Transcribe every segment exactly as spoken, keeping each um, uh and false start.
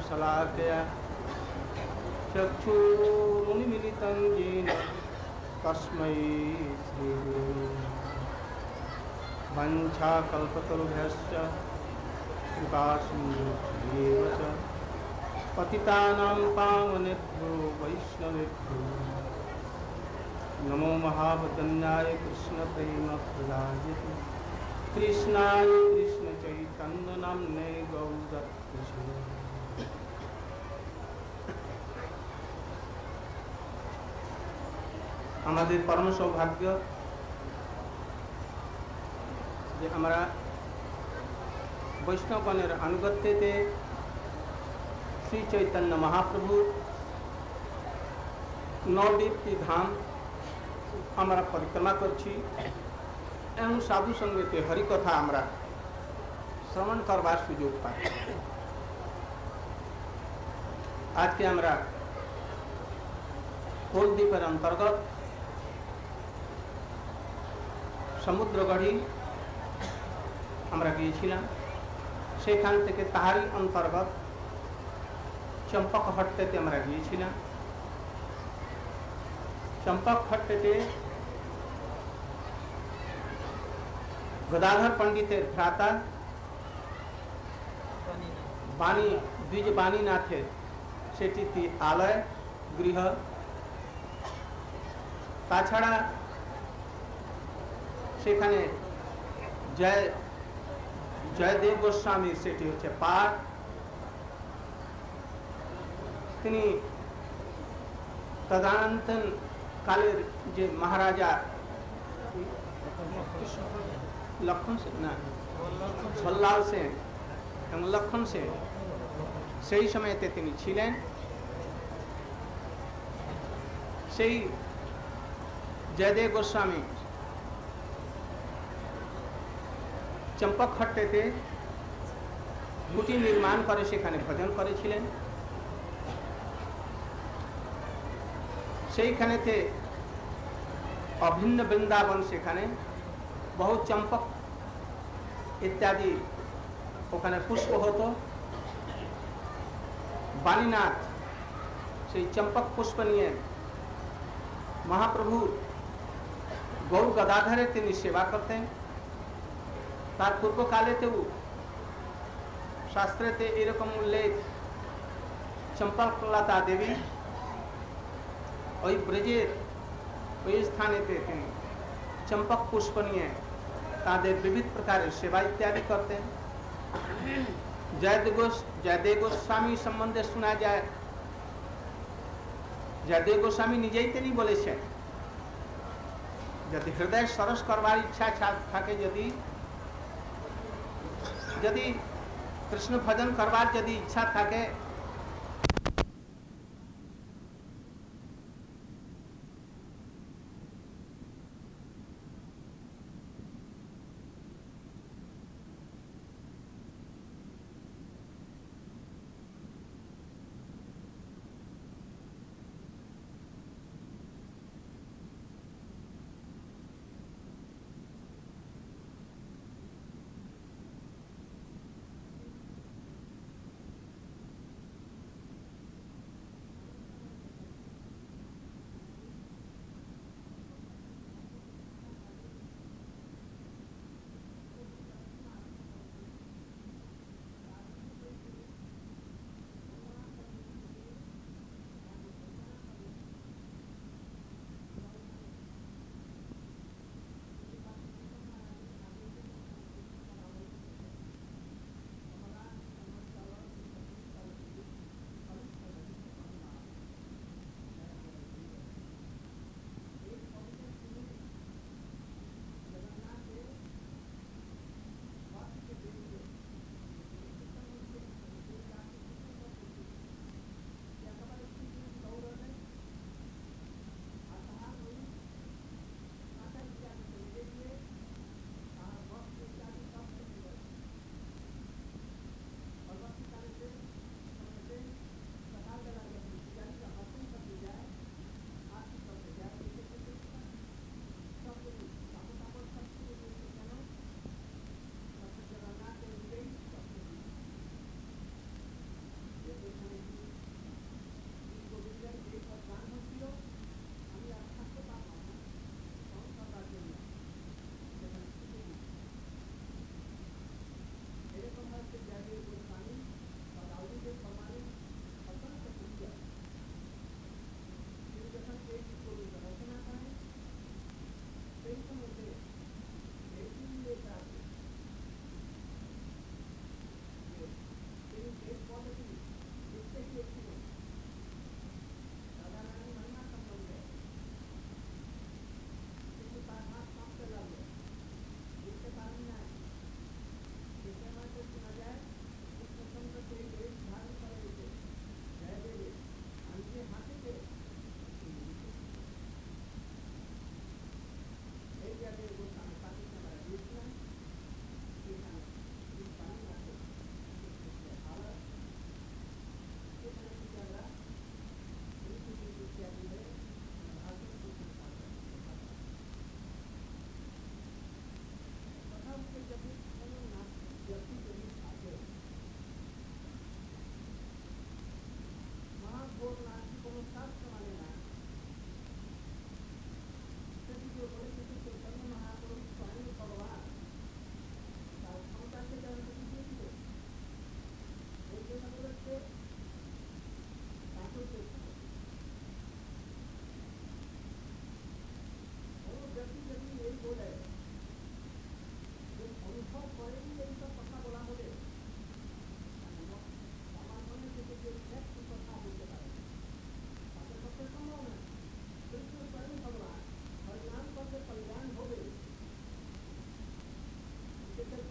शलाकया चक्षुरुन्मीलितं येन तस्मै श्रीगुरवे वञ्चाकल्पतरुभ्यश्च कृपासिन्धुभ्येव च पतितानां पावनेभ्यो वैष्णवेभ्यो नमो महावदन्याय कृष्णप्रेमप्रदायते कृष्णाय कृष्णचैतन्यनाम्ने गौरकृष्णे। আমাদের পরম সৌভাগ্য যে আমরা বৈষ্ণবগণের আনুগত্যতে শ্রী চৈতন্য মহাপ্রভু নবদ্বীপটি ধাম আমরা পরিক্রমা করছি এবং সাধু সঙ্গেতে হরিকথা আমরা শ্রবণ করবার সুযোগ পাই। আজকে আমরা কোলদ্বীপের অন্তর্গত সমুদ্রগড়ি আমরা গিয়েছিলাম, সেখান থেকে তাহারি অন্তর্গত চম্পকহট্টেতে আমরা গিয়েছিলাম। চম্পকহট্টেতে गदाधर पंडितेर भ्राता बाणी द्विज बाणीनाथेर सेटी आलय गृह ताछाड़ा सेखाने जय जयदेव गोस्वामी सेटी होच्छे पाठ तिनी तदानन्तन कालेर जे महाराजा लक्षण से ना भल्लाल से এবং লক্ষণ সেন সেই সময়তে তিনি ছিলেন। সেই জয়দেব গোস্বামী চম্পকহট্টেতে কুটির নির্মাণ করে সেখানে ভজন করেছিলেন। সেইখানেতে অভিন্ন বৃন্দাবন, সেখানে বহু চম্পক ইত্যাদি ওখানে পুষ্প হতো। বাণীনাথ সেই চম্পক পুষ্প নিয়ে মহাপ্রভু গৌর গদাধরের তিনি সেবা করতেন। তার পূর্বকালেতেও শাস্ত্রেতে এরকম উল্লেখ, চম্পকলতা দেবী ওই ব্রজের ওই স্থানেতে তিনি चंपक पुष्प निये तादेर विविध प्रकार सेवा इत्यादि करते हैं। जयदेव गोस जयदेव गोस्वामी सम्बन्धे सुना जाए, जयदेव गोस्वामी निजेई तेनी बोलेछेन यदि हृदय सरस करवार इच्छा थाके, यदि यदि कृष्ण भजन करवार यदि इच्छा थाके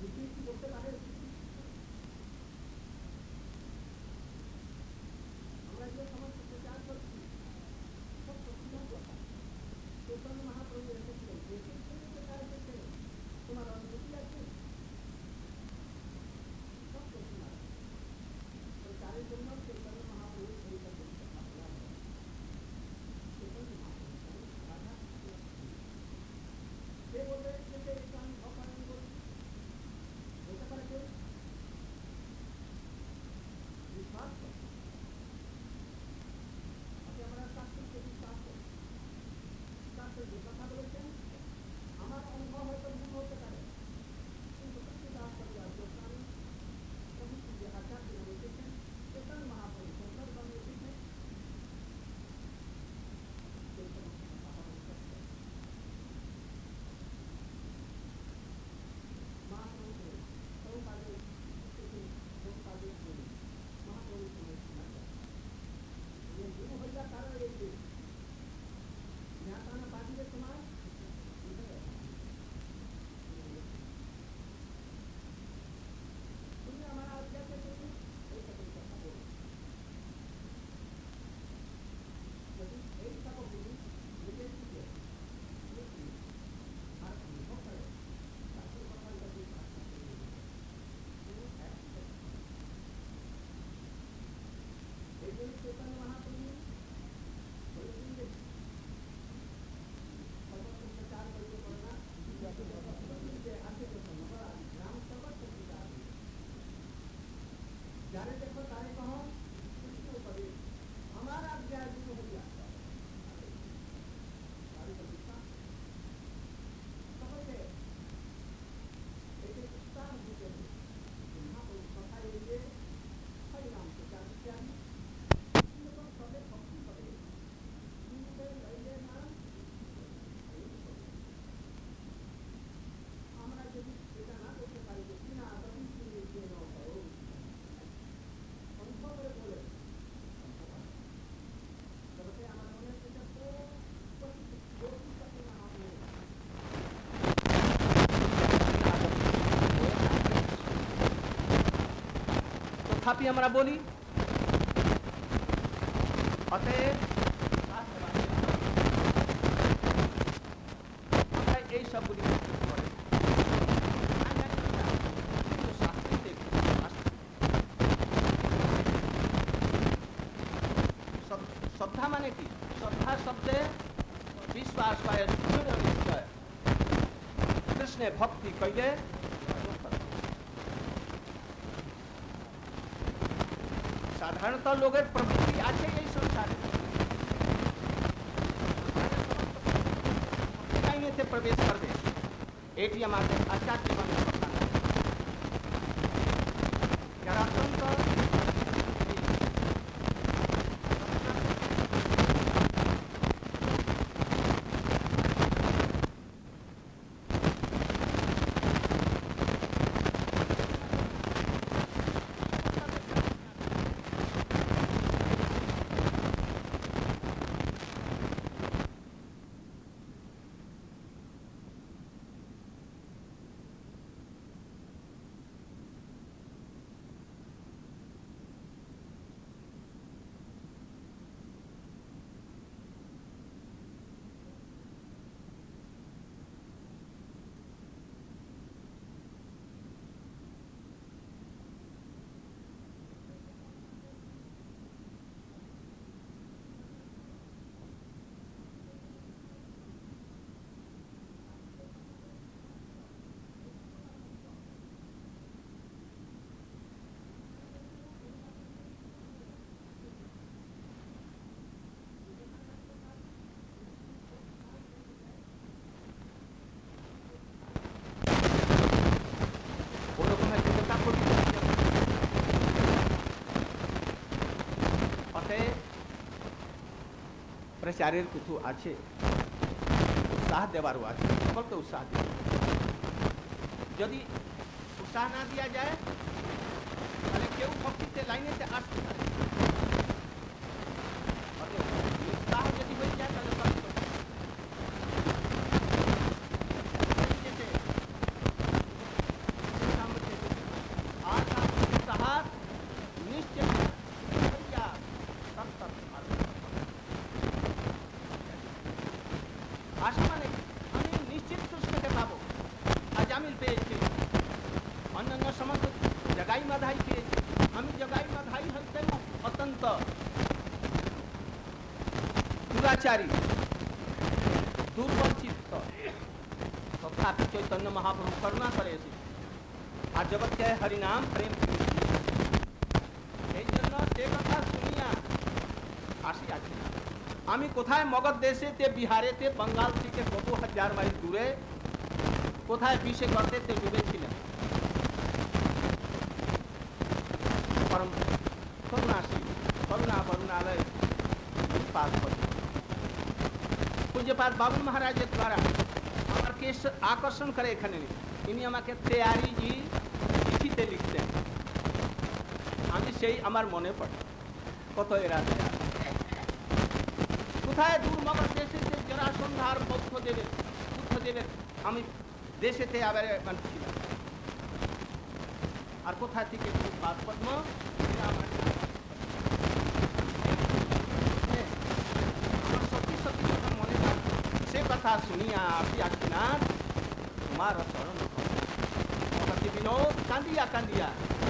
তথাপি আমরা বলি অতএব আমরা এই সবগুলি করে শ্রদ্ধা মানে কি? শ্রদ্ধা শব্দে বিশ্বাস হয় দৃঢ় নিশ্চয় কৃষ্ণে ভক্তি কইলে সাধারণত লোকের প্রবৃত্তি আছে এই সংসারে লাইনেতে প্রবেশ করবে, এটি আমাদের আচার জীবনের কথা না। যারা অত্যন্ত প্রচারের কিছু আছে, উৎসাহ দেওয়ারও আছে, সকলকে উৎসাহ দিতে। যদি উৎসাহ না দেওয়া যায় তাহলে কেউ ভক্তিতে লাইনেতে আসতে পারে। উৎসাহ যদি হয়ে যায় তাহলে দুরাচারী, দুর্বল চিত্ত, তথাপি চৈতন্য মহাপ্রভু করুণা করে এসেছে আর জগৎকে হরিনাম প্রেম এই জন্য যে কথা শুনিয়া আসি আছি। আমি কোথায় মগধ দেশেতে, বিহারেতে, বঙ্গাল থেকে কত হাজার মাইল দূরে কোথায় বিষে গর্তেতে ডুবেছিলেন। পরম করুণাশীল করুণা করুণালয় পূজ্যপাদ বাবুল মহারাজের দ্বারা আমার কেস আকর্ষণ করে এখানে। ইনি আমাকে তেয়ারি জি চিঠিতে লিখতেন, আমি সেই আমার মনে পড়ে কত এরা দেয়া কোথায় দূর মগধ দেশে জরাসন্ধার বৌদ্ধ দেবের বুদ্ধ দেবের আমি দেশেতে আবার ছিলাম। আর কোথা থেকে পাদ পদ্ম আমার সত্যি সত্যি কথা মনে হয়। সে কথা শুনিয়া আসিনা তোমার চরণ বিনোদ কান্দিয়া কান্দিয়া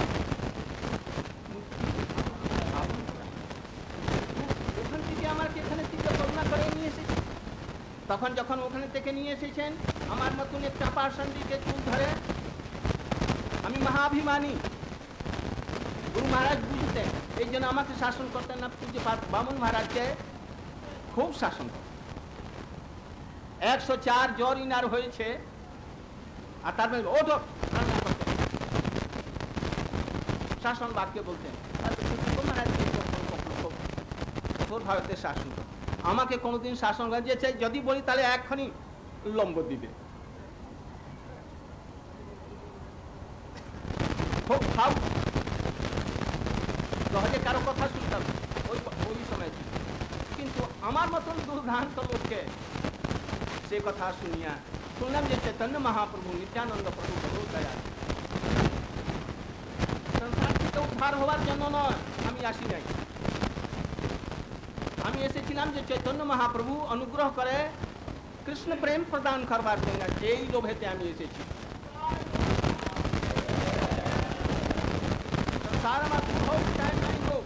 ওখান থেকে আমাকে এখানে থেকে করুণা করে নিয়ে এসেছে। তখন যখন ওখানে থেকে নিয়ে এসেছেন আমার মতন এক চাপা সন্ধিকে চুল ধরে, আমি মহাভিমানী, গুরু মহারাজ বুঝতেন, এই জন্য আমাকে শাসন করতেন না। পূজ্যপাদ বামন মহারাজকে খুব শাসন করতেন। একশো চার জ্বর ইনার হয়েছে আর তার মধ্যে ওঠো শাসন বাক্য বলতেন। কঠোর ভারতের শাসন করতেন। আমাকে কোনোদিন শাসন যে চাই যদি বলি তাহলে এক্ষুনি লম্ব দিবে। খুব ভাব সহজে কারো কথা শুনতাম ওই ওই সময় ছিল, কিন্তু আমার মতন দুর্ভ্রান্ত লোককে সে কথা শুনিয়া শুনলাম যে চৈতন্য মহাপ্রভু নিত্যানন্দ প্রভু বহু দয়া সংসার থেকে উদ্ধার হওয়ার জন্য নয় আমি আসি নাই। আমি এসেছিলাম যে চৈতন্য মহাপ্রভু অনুগ্রহ করে কৃষ্ণ প্রেম প্রদান করবার জন্য, এই লোভেতে আমি এসেছি। সংসার আমার হোক চাই নাই হোক,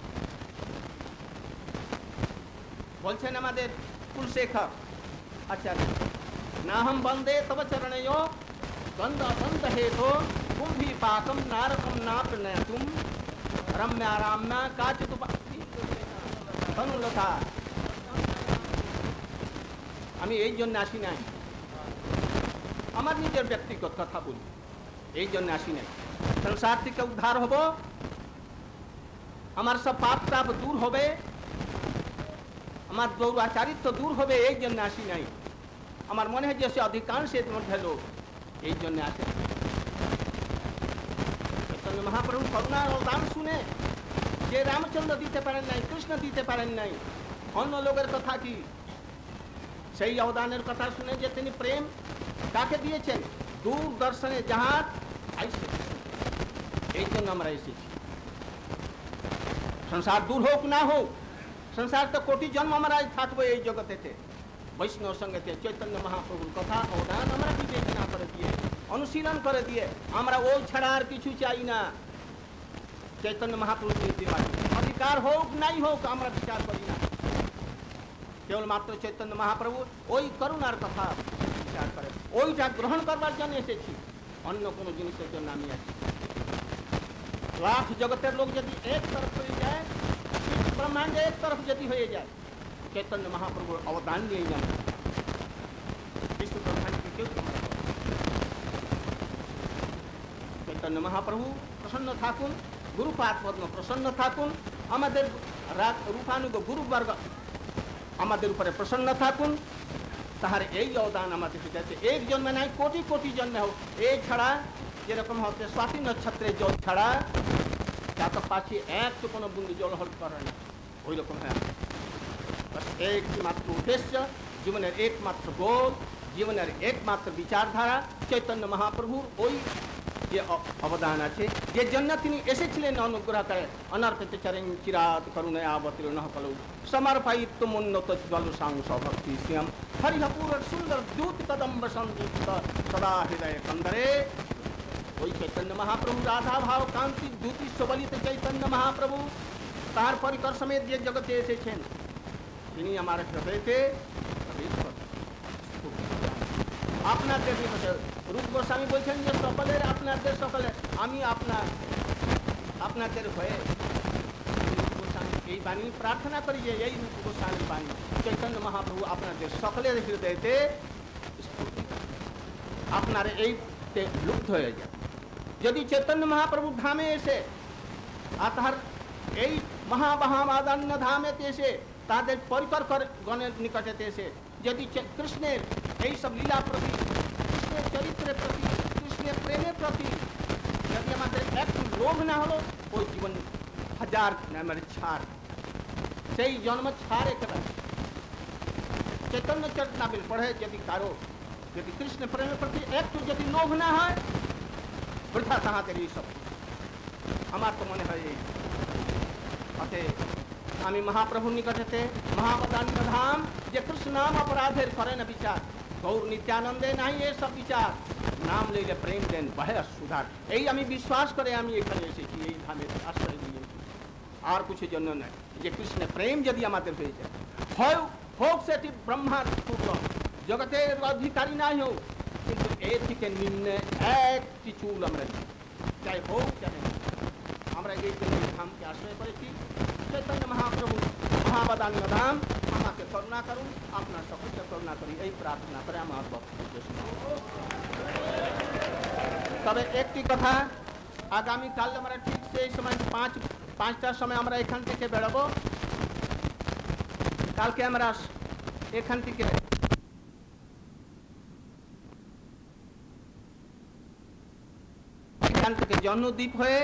বলছেন আমাদের কুলশেখর আচার্য, না हम बंदे तब चरणयो गंध बंध हेतो कुंभी पाकम नारकम ना प्रणयतुम रम्या रामना काचितु তনুলতা। আমি এই জন্য আসি নাই, আমার নিজের ব্যক্তিগত কথা বলি, এই জন্য আসি নাই। সংসার থেকে উদ্ধার হব, আমার সব পাপ তাপ দূর হবে, আমার দৌরাচারিত্ব দূর হবে, এই জন্য আসি নাই। আমার মনে হয় যে সে অধিকাংশের মধ্যে লোক এই জন্য আসে। চৈতন্য মহাপ্রভু করুণার অবদান শুনে যে রামচন্দ্র দিতে পারেন নাই, কৃষ্ণ দিতে পারেন নাই, অন্য লোকের কথা কি, সেই অবদানের কথা শুনে যে তিনি প্রেম কাকে দিয়েছেন, দূরদর্শনে জাহাজ আইসে, এই জন্য আমরা এসেছি। সংসার দূর হোক না হোক, সংসার তো কোটি জন্ম আমরা থাকবো এই জগতেতে, বৈষ্ণব সঙ্গেতে চৈতন্য মহাপ্রভুর কথা অবদান আমরা বিবেচনা করে দিয়ে, অনুশীলন করে দিয়ে আমরা ওই ছাড়া আর কিছু চাই না। চৈতন্য মহাপ্রভু অধিকার হোক নাই হোক আমরা বিচার করি না, কেবলমাত্র চৈতন্য মহাপ্রভু ওই করুণার কথা বিচার করে, ওইটা গ্রহণ করবার জন্য এসেছি, অন্য কোনো জিনিসের জন্য আমি আছি। লাখ জগতের লোক যদি এক তরফ হয়ে যায়, ব্রহ্মাণ্ড এক তরফ যদি হয়ে যায়, চৈতন্য মহাপ্রভুর অবদান নিয়ে যান, বিশ্ব ব্রহ্মাণ্ডকে কেউ চৈতন্য মহাপ্রভু প্রসন্ন থাকুন, গুরুপাদ পদ্ম প্রসন্ন থাকুন, আমাদের রূপানুগ গুরুবর্গ আমাদের উপরে প্রসন্ন থাকুন, তাহার এই অবদান আমাদের আছে। এক জন্মে নাই, কোটি কোটি জন্মে হোক। এই ছাড়া যেরকম হচ্ছে স্বাতি নক্ষত্রের জল ছাড়া যাত পাচ্ছি একটু কোনো বুন্দু জল হল করে না, ওই রকম হ্যাঁ একমাত্র উদ্দেশ্য, জীবনের একমাত্র গোল, জীবনের একমাত্র বিচারধারা চৈতন্য মহাপ্রভুর ওই যে অবদান আছে, যে জন্য তিনি এসেছিলেন অনুগ্রহ করে অনর্পিত চরণ চিরাত করুণায় অবতীর্ণ কলু সমর্পয়িত উন্নত জল সাংস ভক্তি শ্যাম হরিহপুর সুন্দর দ্যুত কদম্ব সঞ্জীবিত সদা হৃদয় কন্দরে। ওই চৈতন্য মহাপ্রভু রাধা ভাব কান্তি দ্যুতি সবলিত চৈতন্য মহাপ্রভু তার পরিকর সমেত যে জগতে এসেছেন, তিনি আমার হৃদয়তে প্রবেশ করবেন। আপনাদের রূপ গোস্বামী বলছেন যে সকলের আপনাদের সকলে আমি আপনার আপনাদের হয়ে এই বাণী প্রার্থনা করি যে এই রূপ গোস্বামীর বাণী চৈতন্য মহাপ্রভু আপনাদের সকলের হৃদয়তে আপনার এই লুপ্ত হয়ে যায়। যদি চৈতন্য মহাপ্রভু ধামে এসে আর তাহার এই মহামহামাদান্য ধামেতে এসে তাদের পরিকর গণের নিকটেতে এসে যদি কৃষ্ণের এই সব লীলা প্রতি, কৃষ্ণের চরিত্রের প্রতি, কৃষ্ণের প্রেমের প্রতি যদি আমাদের একটু লোভ না হলো, ওই জীবন হাজার নামের ছাড়, সেই জন্ম ছাড় একেবারে। চৈতন্য চরিতামৃত পড়ে যদি কারো যদি কৃষ্ণ প্রেমের প্রতি একটু যদি লোভ না হয়, বৃথা তাহাদের এই সব। আমার তো মনে হয় এই অতএব আমি মহাপ্রভুর নিকটেতে মহামদান্য ধাম যে কৃষ্ণ নাম অপরাধের করে না বিচার, গৌর নিত্যানন্দে নাই এ সব বিচার, নাম লইলে প্রেম দেন বহে সুধার। এই আমি বিশ্বাস করে আমি এখানে এসেছি, এই ধামের আশ্রয় নিয়ে, আর কিছু জন্য নয়। যে কৃষ্ণ প্রেম যদি আমাদের হয়ে যায়, হয় হোক সেটি ব্রহ্মার পুত্র, জগতের অধিকারী নাই হোক, কিন্তু এর থেকে নিম্নে একটি চুল আমরা দিই, চাই হোক চাই আমরা এই ধামকে আশ্রয় করেছি। চৈতন্য মহাপ্রভু মহাবদান্য ধাম আমাকে করুণা করুন, আপনার সকলকে করুণা করি, এই প্রার্থনা করে আমার বক্তব্য। তবে একটি কথা, আগামীকাল আমরা ঠিক সেই সময় পাঁচ পাঁচটার সময় আমরা এখান থেকে বেরোবো। কালকে আমরা এখান থেকে এখান থেকে জন্মদ্বীপ হয়ে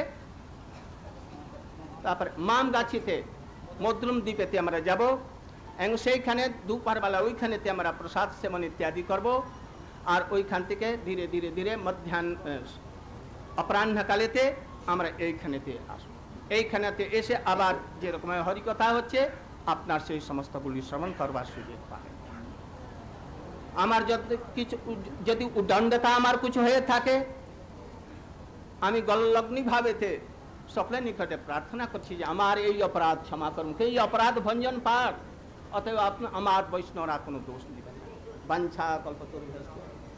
তারপরে মামগাছিতে মদ্রুম দ্বীপেতে আমরা যাব এবং সেইখানে দুপুরবেলা ওইখানেতে আমরা প্রসাদ সেবন ইত্যাদি করব। আর ওইখান থেকে ধীরে ধীরে ধীরে মধ্যাহ্ন অপরাহ্নকালেতে আমরা এইখানেতে আসবো। এইখানেতে এসে আবার যেরকম হরিকথা হচ্ছে আপনার সেই সমস্তগুলি শ্রবণ করবার সুযোগ পাবেন। আমার যদি কিছু যদি উদ্দণ্ডতা আমার কিছু হয়ে থাকে, আমি গলগ্নি ভাবেতে সকলের নিকটে প্রার্থনা করছি যে আমার এই অপরাধ ক্ষমা করুন, এই অপরাধ ভঞ্জন পাঠ, অতএব আমার বৈষ্ণবরা কোনো দোষ দিবেন না। বাঞ্ছা কল্পতরুভ্যশ্চ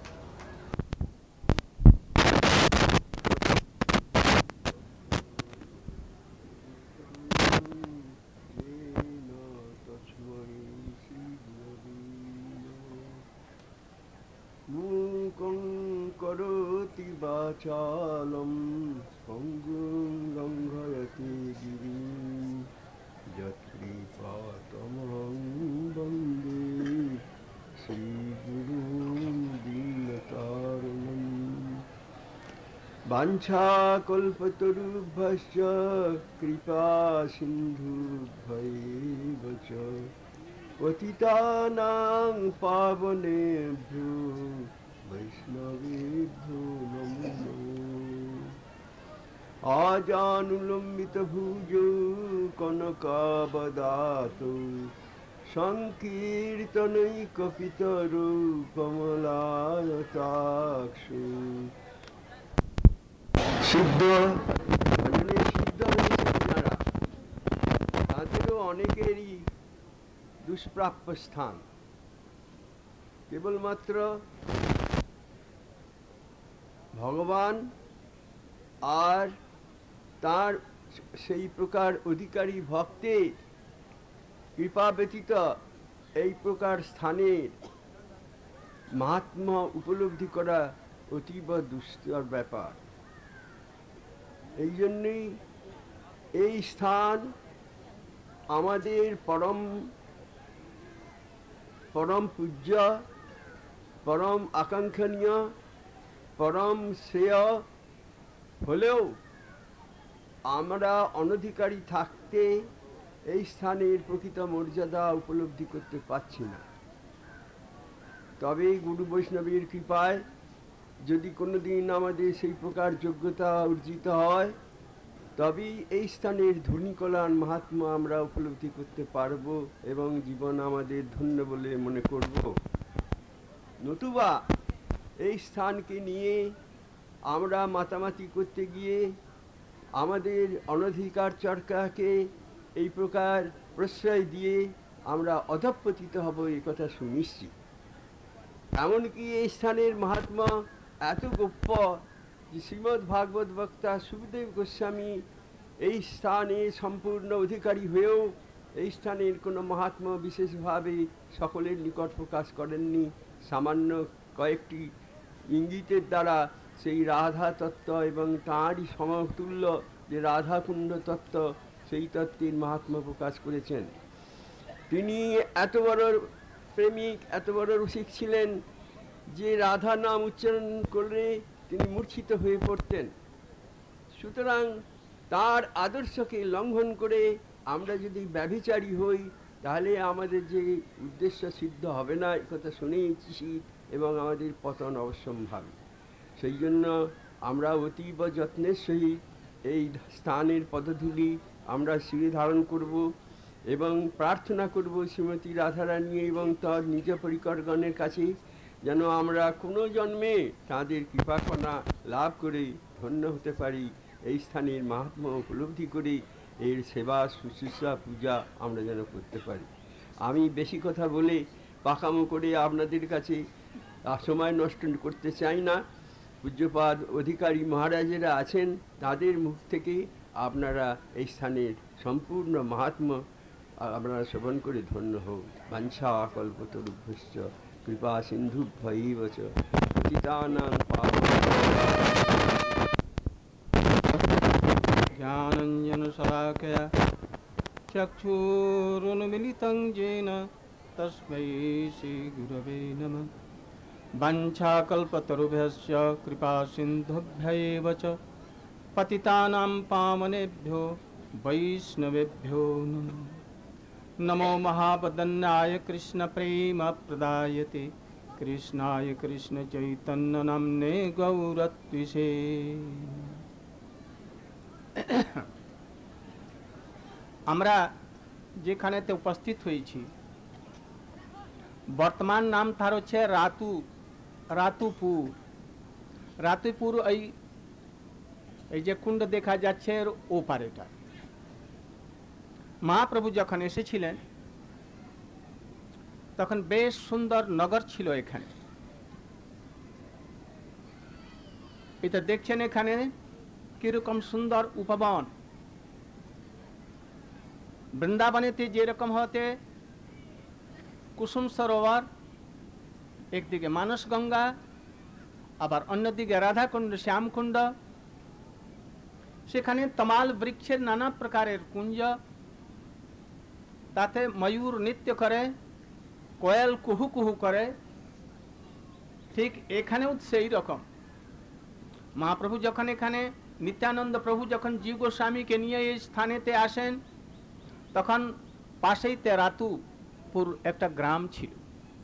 মূকং করোতি বাচালম পঙ্গুং লঙ্ঘয়তি গিরিম যৎকৃপাতমহং বন্দে শ্রীগুরুং দীনতারিণম। বাঞ্ছাকল্পতরুভ্যশ্চ কৃপা সিন্ধুভ্যৈব চ পতিতানাং পাবনেভ্যো বৈষ্ণবেভ্যো নমো নমঃ। আজানুলম্বিত ভুজো কনকাবদাতো সংকীর্তনৈকপিতরো কমলায়তাক্ষো। সিদ্ধ ভজনে সিদ্ধ হয়েছেন যারা, তাদেরও অনেকেরই দুষ্প্রাপ্য স্থান কেবলমাত্র ভগবান আর তার সেই প্রকার অধিকারী ভক্তের কৃপা ব্যতীত এই প্রকার স্থানের মাহাত্ম্য উপলব্ধি করা অতীব দুষ্কর ব্যাপার। এই জন্যই এই স্থান আমাদের পরম পরম পূজ্য, পরম আকাঙ্ক্ষণীয়, পরম শ্রেয় হলেও আমরা অনধিকারী থাকতে এই স্থানের প্রকৃত মর্যাদা উপলব্ধি করতে পারছি না। তবে গুরু বৈষ্ণবের কৃপায় যদি কোনোদিন আমাদের সেই প্রকার যোগ্যতা অর্জিত হয়, তবেই এই স্থানের ধূলিকলান মাহাত্ম্য আমরা উপলব্ধি করতে পারব এবং জীবন আমাদের ধন্য বলে মনে করব। নতুবা এই স্থানকে নিয়ে আমরা মাতামাতি করতে গিয়ে আমাদের অনধিকার চরকাকে এই প্রকার প্রশ্রয় দিয়ে আমরা অধঃপতিত হব এই কথা সুনিশ্চিত। এমনকি এই স্থানের মহাত্মা এত গোপ্য যে শ্রীমদ্ ভাগবত বক্তা সুখদেব গোস্বামী এই স্থানে সম্পূর্ণ অধিকারী হয়েও এই স্থানের কোনো মহাত্মা বিশেষভাবে সকলের নিকট প্রকাশ করেননি। সামান্য কয়েকটি ইঙ্গিতের দ্বারা সেই রাধা তত্ত্ব এবং তাঁরই সমতুল্য যে রাধাকুণ্ড তত্ত্ব, সেই তত্ত্বের মাহাত্ম্য প্রকাশ করেছেন। তিনি এত বড় প্রেমিক, এত বড় রসিক ছিলেন যে রাধা নাম উচ্চারণ করলে তিনি মূর্ছিত হয়ে পড়তেন। সুতরাং তার আদর্শকে লঙ্ঘন করে আমরা যদি ব্যভিচারী হই, তাহলে আমাদের যে উদ্দেশ্য সিদ্ধ হবে না, এই কথা শুনেই চিত এবং আমাদের পতন অবশ্যম্ভাবী। সেই জন্য আমরা অতীব যত্নের সহিত এই স্থানের পদধূলি আমরা শিরে ধারণ করব এবং প্রার্থনা করব শ্রীমতী রাধারানী এবং তার নিজ পরিকরগণের কাছে, যেন আমরা কোনো জন্মে তাঁদের কৃপাকণা লাভ করে ধন্য হতে পারি। এই স্থানের মাহাত্ম্য উপলব্ধি করে এর সেবা শুশ্রূষা পূজা আমরা যেন করতে পারি। আমি বেশি কথা বলে পাকামো করে আপনাদের কাছে সময় নষ্ট করতে চাই না। পূজ্যপাদ অধিকারী মহারাজেরা আছেন, তাদের মুখ থেকে আপনারা এই স্থানের সম্পূর্ণ মাহাত্ম্য আপনারা শ্রবণ করে ধন্য হোক। বাঞ্ছা কল্পতরুভ্যশ্চ কৃপা সিন্ধুভ্যৈব চ পতিতানাং জ্ঞানাঞ্জন শলাকয়া চক্ষুरुन्मिलितं येन तस्मै श्रीगुरवे नमः। वाञ्छाकल्पतरुभ्यश्च कृपा सिन्धुभ्यैव च पतितानां पावनेभ्यो वैष्णवेभ्यो नमः। नमो महावदन्याय कृष्णप्रेमप्रदायते कृष्णाय कृष्णचैतन्यनाम्ने गौरत्विषे। আমরা যেখানেতে উপস্থিত হয়েছি, বর্তমান নাম তার হচ্ছে রাতু রাতুপুর। রাতুপুর এই এই যে কুণ্ড দেখা যাচ্ছে এর ওপারেটা। মহাপ্রভু যখন এসেছিলেন তখন বেশ সুন্দর নগর ছিল এখানে। এটা দেখছেন এখানে কিরকম সুন্দর উপবন। বৃন্দাবনেতে যেরকম হতে কুসুম সরোবর, একদিকে মানস গঙ্গা, আবার অন্যদিকে রাধাকুণ্ড শ্যামকুণ্ড, সেখানে তমাল বৃক্ষের নানা প্রকারের কুঞ্জ, তাতে ময়ূর নৃত্য করে, কোয়েল কুহু কুহু করে। ঠিক এখানেও সেই রকম মহাপ্রভু যখন এখানে নিত্যানন্দ প্রভু যখন জীব গোস্বামীকে নিয়ে এই স্থানেতে আসেন, তখন পাশেই রাতুপুর একটা গ্রাম ছিল।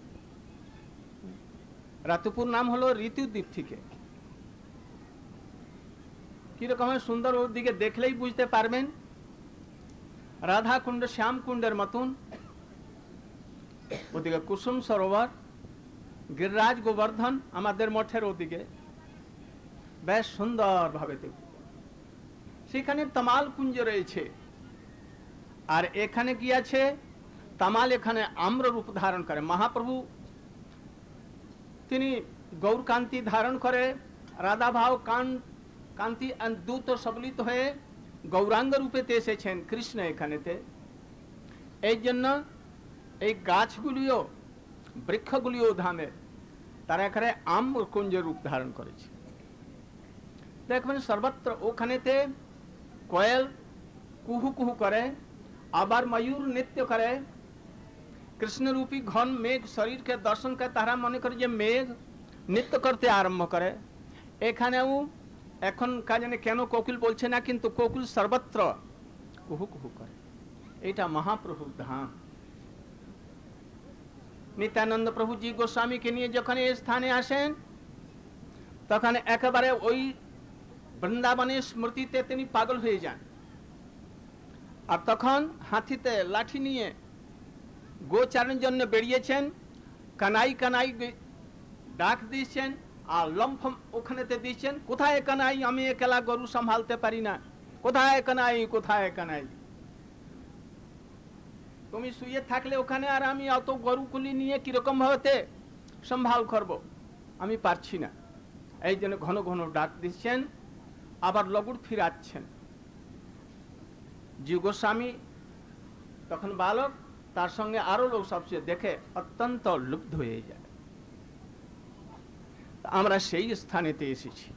রাতুপুর নাম হলো ঋতুদ্বীপ থেকে। কিরকম সুন্দর, ওর দিকে দেখলেই বুঝতে পারবেন রাধাকুণ্ড শ্যামকুণ্ডের মতন। ওদিকে কুসুম সরোবর, গিরিরাজ গোবর্ধন আমাদের মঠের ওদিকে বেশ সুন্দর ভাবে সেখানে তামাল কুঞ্জ রয়েছে। আর এখানে কি আছে? তামাল এখানে আম্র রূপ ধারণ করে। মহাপ্রভু তিনি গৌরকান্তি ধারণ করে রাধা ভাব কান্তি দূত সবলিত হয়ে গৌরাঙ্গ রূপেতে এসেছেন কৃষ্ণ এখানেতে। এই জন্য এই গাছগুলিও বৃক্ষগুলিও ধামে তারা এখানে আম্র কুঞ্জ রূপ ধারণ করেছে। দেখবেন সর্বত্র ওখানেতে কোয়েল কুহু কুহু করে, আবার ময়ূর নৃত্য করে। কৃষ্ণরূপী ঘন মেঘ শরীরকে দর্শন করে তারা মনে করে যে মেঘ নৃত্য করতে আরম্ভ করে। এখানেও এখন কাজে কেন কোকিল বলছে না, কিন্তু কোকিল সর্বত্র কুহু কুহু করে। এটা মহাপ্রভুর ধাম। নিত্যানন্দ প্রভু জি গোস্বামীকে নিয়ে যখন এই স্থানে আসেন, তখন একেবারে ওই বৃন্দাবনের স্মৃতিতে তিনি পাগল হয়ে যান। আর তখন হাতিতে লাঠি নিয়ে গোচারণের জন্য বেরিয়েছেন। কানাই কানাই ডাক দিয়েছেন আর লম্ফ ওখানেতে দিয়েছেন, কোথায় কানাই, আমি একলা গরু সামলাতে পারি না, কোথায় কানাই, কোথায় কানাই। তুমি শুয়ে থাকলে ওখানে আর আমি অত গরুকুলি নিয়ে কিরকম ভাবে সম্ভাল করব, আমি পারছি না। এই জন্য ঘন ঘন ডাক দিচ্ছেন, আবার লগুড় ফিরাচ্ছেন। জীব গোস্বামী তখন বালক, তার সঙ্গে আরো লোক সবচেয়ে দেখে অত্যন্ত লুব্ধ হয়ে যায়। আমরা সেই স্থানেতে এসেছি।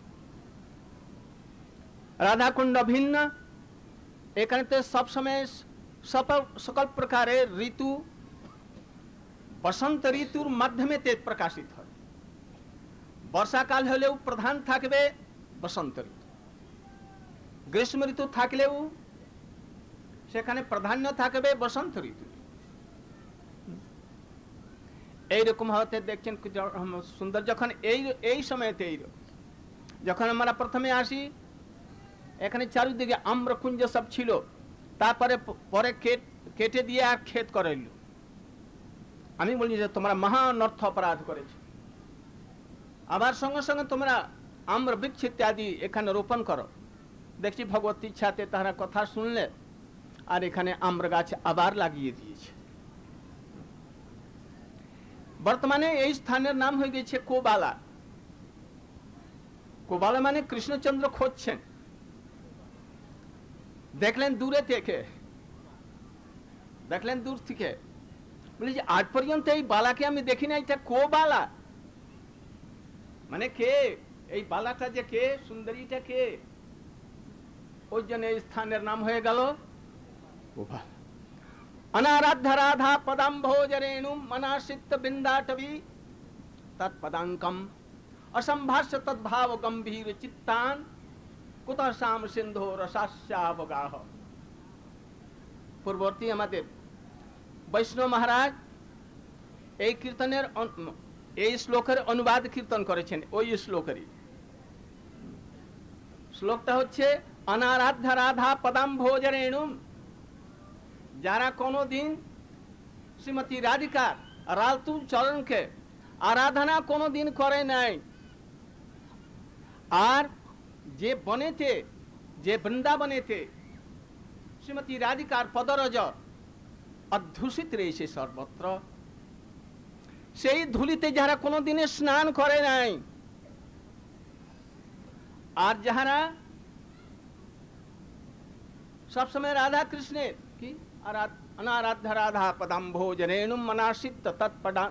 রাধাকুণ্ড ভিন্ন, এখানে তো সবসময় সকল প্রকারের ঋতু বসন্ত ঋতুর মাধ্যমে প্রকাশিত হয়। বর্ষাকাল হলেও প্রধান থাকবে বসন্ত ঋতু, গ্রীষ্ম ঋতু থাকলেও সেখানে প্রাধান্য থাকবে বসন্ত ঋতু। এইরকম হতে দেখছেন সুন্দর। যখন এই এই সময়তে এইরকম, যখন আমরা প্রথমে আসি এখানে চারিদিকে আম্রকুঞ্জ সব ছিল, তারপরে পরে কেটে দিয়ে আর ক্ষেত করাইল। আমি বলি যে তোমরা মহান অর্থ অপরাধ করেছ, আবার সঙ্গে সঙ্গে তোমরা আম্র বৃক্ষ ইত্যাদি এখানে রোপণ করো। দেখছি ভগবতী ইচ্ছাতে তারা কথা শুনলে আর এখানে আম্র গাছ আবার লাগিয়ে দিয়েছে। বর্তমানে এই স্থানের নাম হয়ে গেছে কোবালা। কোবালা মানে কৃষ্ণচন্দ্র খুঁজছেন। দেখলেন দূরে থেকে, দেখলেন দূর থেকে, বলি যে আজ পর্যন্ত এই বালাকে আমি দেখি না, এটা কোবালা মানে কে? এই বালাটা যে কে, সুন্দরীটা কে? ওই জন্য এই স্থানের নাম হয়ে গেল কোবালা। अनाराध्य राधा पदाम्भोजरेणुं मनाश्रित्य बिन्दाटवी तत्पदाङ्कम् असम्भाष्य तद्भाव गंभीर चित्तान् कुतः शाम सिंधो रसास्यावगाह। पूर्ववर्ती আমাদের বৈষ্ণব মহারাজ এই কীর্তনের এই শ্লোকের অনুবাদ কীর্তন করেছেন। ওই শ্লোকেরই শ্লোকটা হচ্ছে অনারাধ্য রাধা পদাম্ভোজরেণুম। যারা কোনোদিন শ্রীমতী রাধিকার রালতুল চরণকে আরাধনা কোনোদিন করে নাই, আর যে বনেতে, যে বৃন্দাবনেতে শ্রীমতী রাধিকার পদরজ অধ্যুষিত রয়েছে সর্বত্র, সেই ধুলিতে যারা কোনোদিনে স্নান করে নাই, আর যাহারা সবসময় রাধা কৃষ্ণের কি अनाराध्य राधा पदाम्भोजरेणुं मनाश्रित्य तत्पदा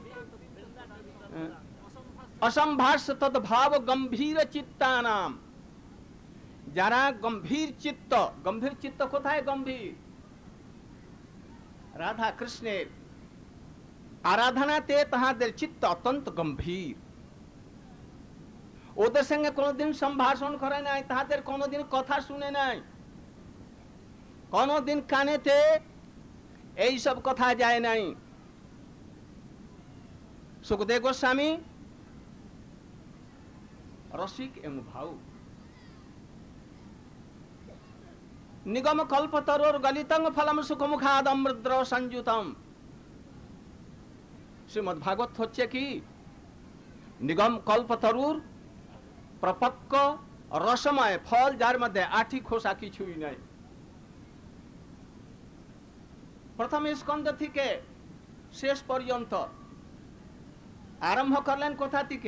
असंभाष्य तद्भाव गंभीर चित्तानाम। যারা গম্ভীর চিত্ত, গম্ভীর চিত্ত কোথায় গম্ভীর? রাধা কৃষ্ণের আরাধনাতে তাহাদের চিত্ত অত্যন্ত গম্ভীর। ওদের সঙ্গে কোনোদিন সম্ভাষণ করে নাই, তাহাদের কোনোদিন কথা শুনে নাই, কোনদিন কানেতে এই সব কথা যায় নাই। সুখদেব গোস্বামী রসিক এবং ভাউ। নিগম কল্পতরুর গলিতং ফলম সুখমুখাদমৃদ্র সংযুতম। শ্রীমদ্ ভাগবত হচ্ছে কি নিগম কল্পতরুর প্রপক্ক রসময় ফল, যার মধ্যে আঠি খোসা কিছুই নাই। প্রথম স্কন্ধ থেকে শেষ পর্যন্ত আরম্ভ করলেন কোথা থেকে?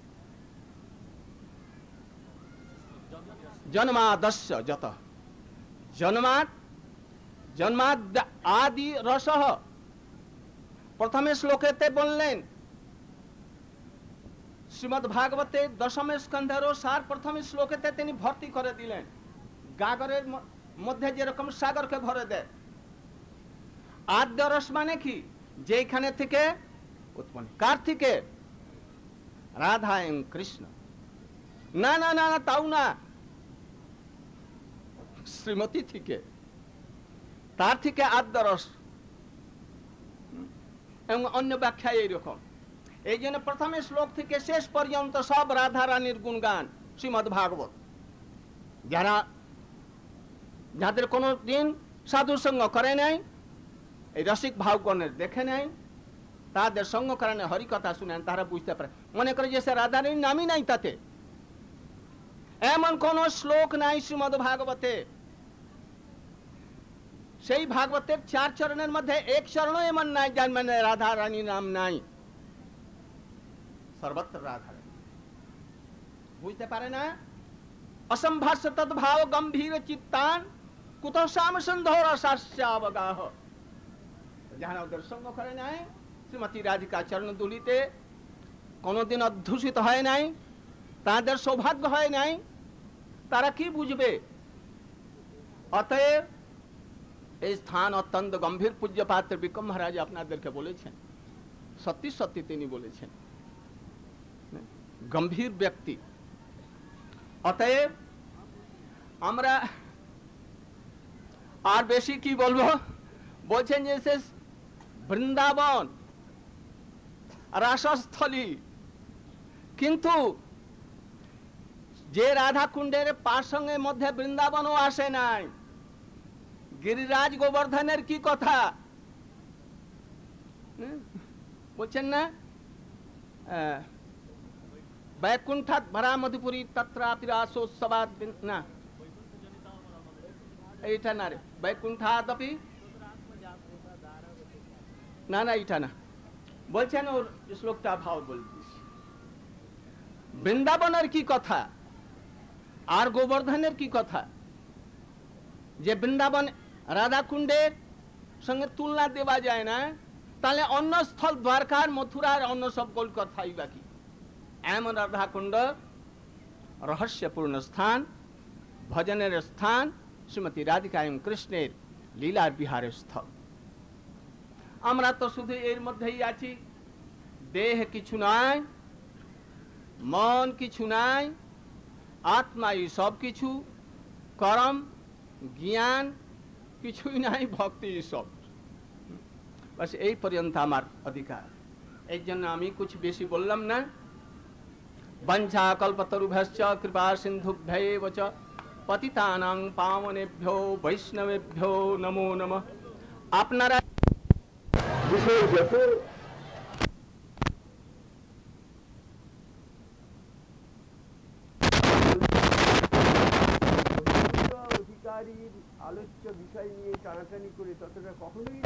জন্মাদস্য যত জন্মাদ জন্মাদ আদি রসহ। প্রথমে শ্লোকেতে বললেন শ্রীমদ্ ভাগবতে দশম স্কন্ধেরও সার প্রথম শ্লোকেতে তিনি ভর্তি করে দিলেন। গাগরের মধ্যে যেরকম সাগরকে ভরে দেয়, আদ্য রস মানে কি? যেখানে থেকে উৎপন্ন। কার থেকে? রাধা এবং কৃষ্ণ। না না না না তাও না, শ্রীমতী থেকে, তার থেকে আদ্য রস। এবং অন্য ব্যাখ্যা এইরকম। এই জন্য প্রথমে শ্লোক থেকে শেষ পর্যন্ত সব রাধা রানীর গুণগান শ্রীমদ্ ভাগবত। যারা যাদের কোনো দিন সাধু সঙ্গ করে নাই, এই রসিক ভাবগণের দেখে নাই, তাদের সঙ্গ কারণে হরিকথা শুনেন, তারা বুঝতে পারে। মনে করে যে সে রাধারানীর নামই নাই তাতে। এমন কোন শ্লোক নাই শ্রীমদ্ ভাগবতে সেই ভাগবতের চার চরণের মধ্যে এক চরণ এমন নাই যার মানে রাধা রানী নাম নাই, সর্বত্র রাধা রানী। বুঝতে পারে না? অসম্ভাষ্য তদ্ভাব গম্ভীর চিত্তান কুত শ্যাম সন্ধর রসাস্যাবগাহ। যারা ওদের সঙ্গ করে নাই, শ্রীমতী রাধিকা চরণ দুলিতে কোনদিন অধ্যুষিত হয় নাই, তাদের সৌভাগ্য হয় নাই, তারা কি বুঝবে? অতএব এই স্থান অত্যন্ত গম্ভীর। পূজ্যপাত্র বিক্রম মহারাজ আপনাদেরকে বলেছেন, সত্যি সত্যি তিনি বলেছেন, গম্ভীর ব্যক্তি। অতএব আমরা আর বেশি কি বলবো? বলছেন যে সে বৃন্দাবন রাসস্থলী, কিন্তু যে রাধা কুণ্ডের পার সঙ্গে মধ্যে বৃন্দাবনও আসে নাই। গিরিরাজ গোবর্ধনের কি কথা বলছেন না? বৈকুণ্ঠাৎ ভরা মধুপুরী তত্রাপি রাসোৎসবাদ, না এইটা না রে, বৈকুণ্ঠাদপি, না না এটা না, বলছেন ওর শ্লোকটা ভাব বলছিস। বৃন্দাবনের কি কথা আর গোবর্ধনের কি কথা? যে বৃন্দাবন রাধাকুণ্ডের সঙ্গে তুলনা দেওয়া যায় না, তাহলে অন্য স্থল দ্বারকার মথুরার অন্য সকল কথাই বাকি। এমন রাধাকুণ্ড রহস্যপূর্ণ স্থান, ভজনের স্থান, শ্রীমতী রাধিকা এবং কৃষ্ণের লীলার বিহারের স্থল। আমরা তো শুধু এর মধ্যেই আছি। দেহ কিছু নাই, মন কিছু নাই, আত্মাই সব কিছু, কর্ম জ্ঞান কিছুই নাই, ভক্তি সব। বাস এই পর্যন্ত আমার অধিকার। এই জন্য আমি কুছ বেশি বললাম না। বঞ্ছা কল্পতরুভ্যশ্চ কৃপা সিন্ধুভ্যেব চ পতিতানাং পাবনেভ্যো বৈষ্ণবেভ্যো নমো নমঃ। আপনারা বিষয় যত অধিকারীর আলোচ্য বিষয় নিয়ে টানাটানি করে ততটা কখনোই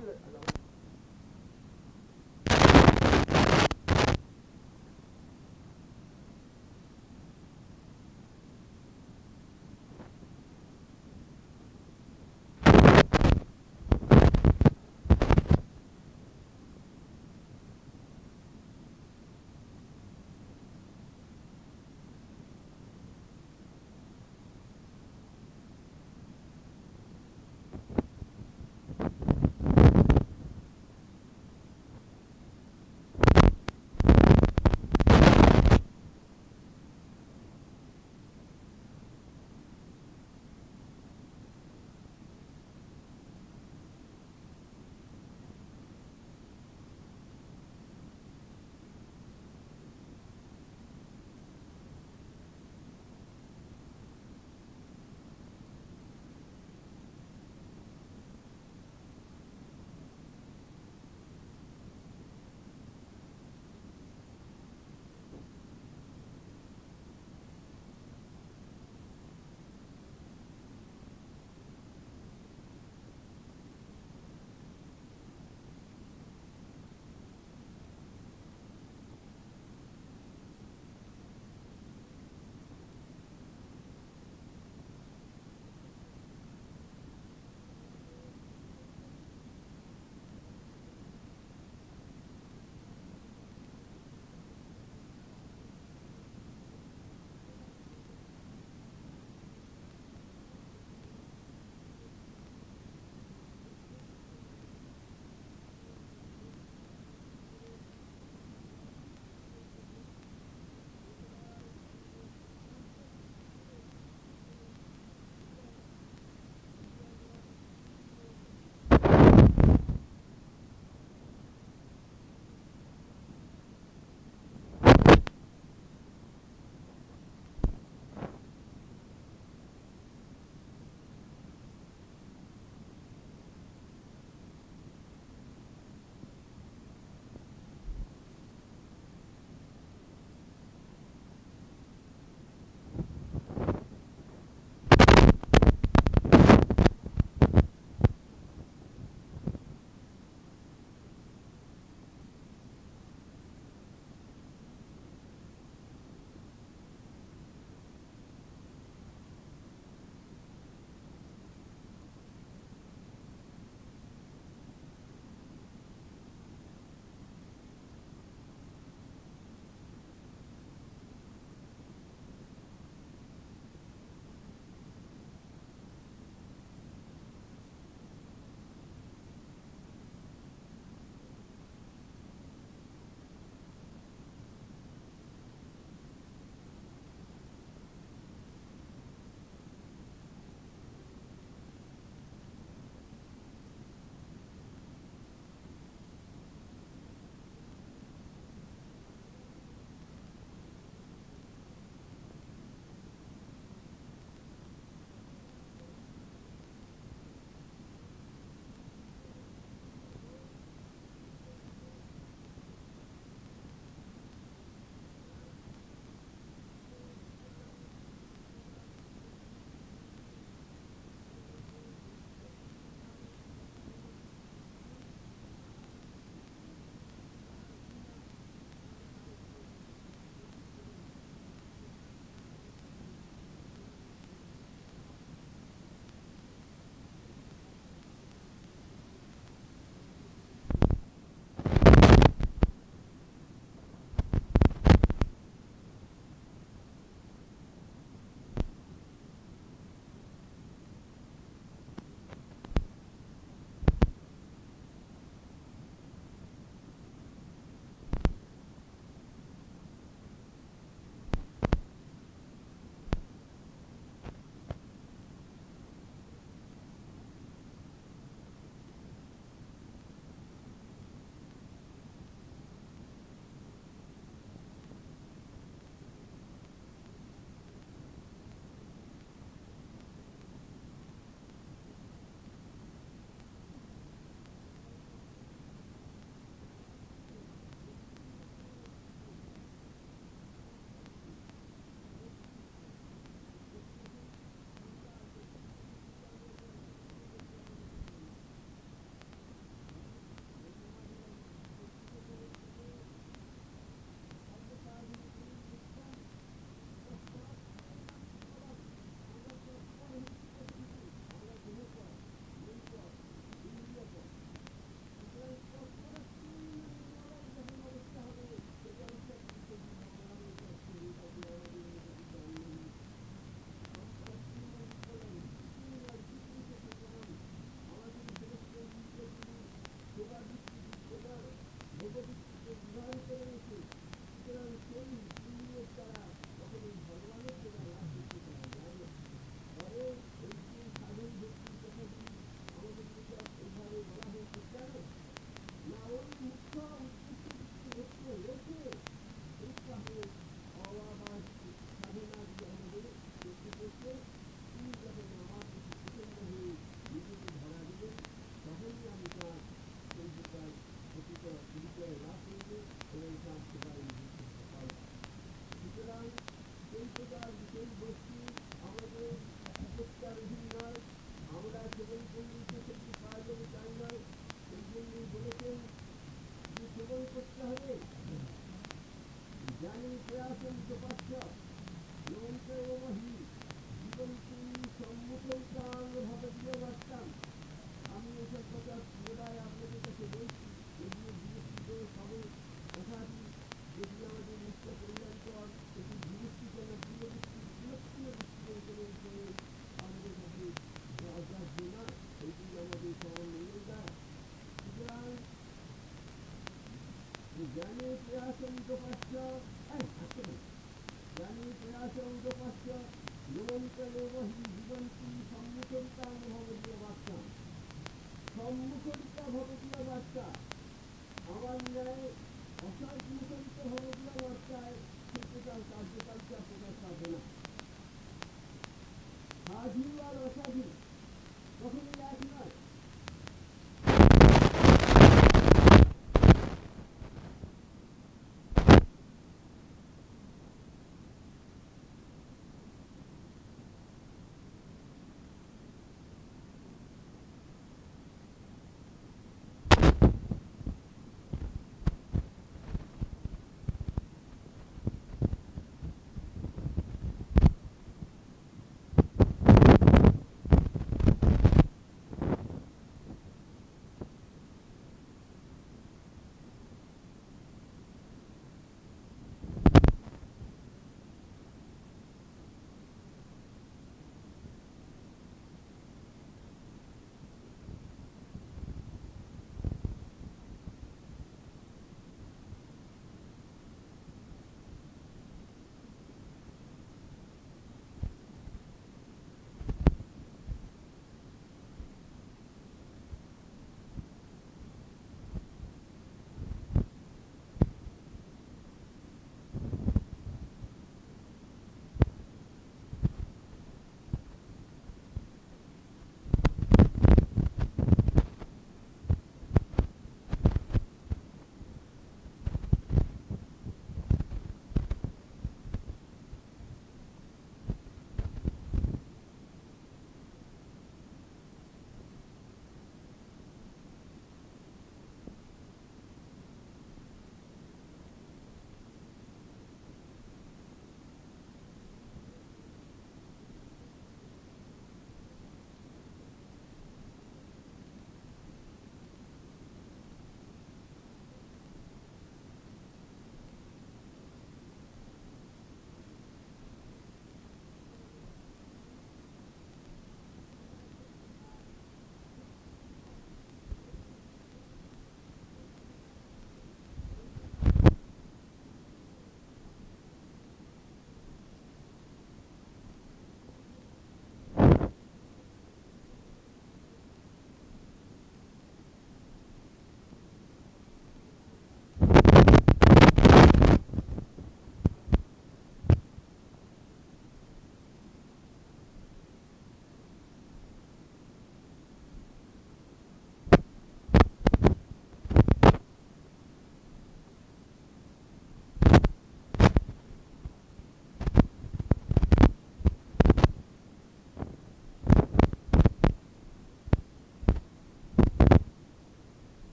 সাধু আর অসাধু কখনোই এক নয়।